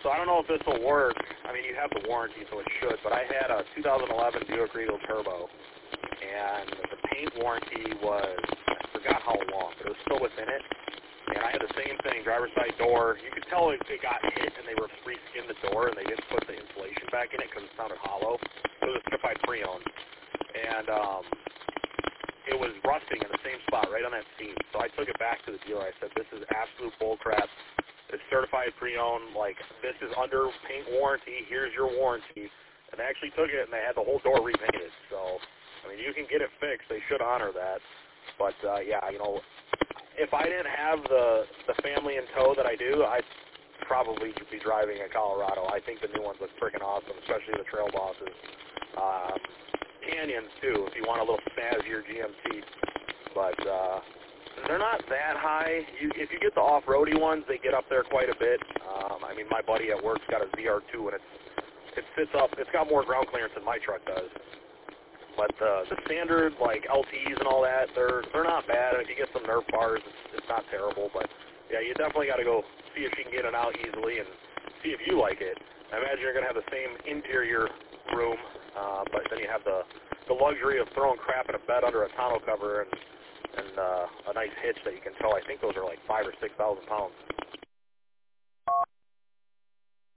so I don't know if this will work. I mean, you have the warranty, so it should, but I had a 2011 Buick Regal Turbo, and the paint warranty was, I forgot how long, but it was still within it. And I had the same thing, driver's side door. You could tell it got hit, and they re-skinned the door, and they didn't put the insulation back in it because it sounded hollow. It was a certified pre-owned. And it was rusting in the same spot, right on that seam. So I took it back to the dealer. I said, this is absolute bullcrap. It's certified pre-owned. Like, this is under paint warranty. Here's your warranty. And they actually took it, and they had the whole door repainted. So, I mean, you can get it fixed. They should honor that. But, yeah, you know, if I didn't have the family in tow that I do, I'd probably be driving a Colorado. I think the new ones look freaking awesome, especially the Trail Bosses. Canyons, too, if you want a little snazzier GMC. But they're not that high. If you get the off-roady ones, they get up there quite a bit. I mean, my buddy at work's got a ZR2, and it sits up. It's got more ground clearance than my truck does. But the standard, like, LTs and all that, they're not bad. If you get some Nerf bars, it's not terrible. But, yeah, you definitely got to go see if you can get it out easily and see if you like it. I imagine you're going to have the same interior room, but then you have the luxury of throwing crap in a bed under a tonneau cover and a nice hitch that you can tow. I think those are like 5,000 or 6,000 pounds.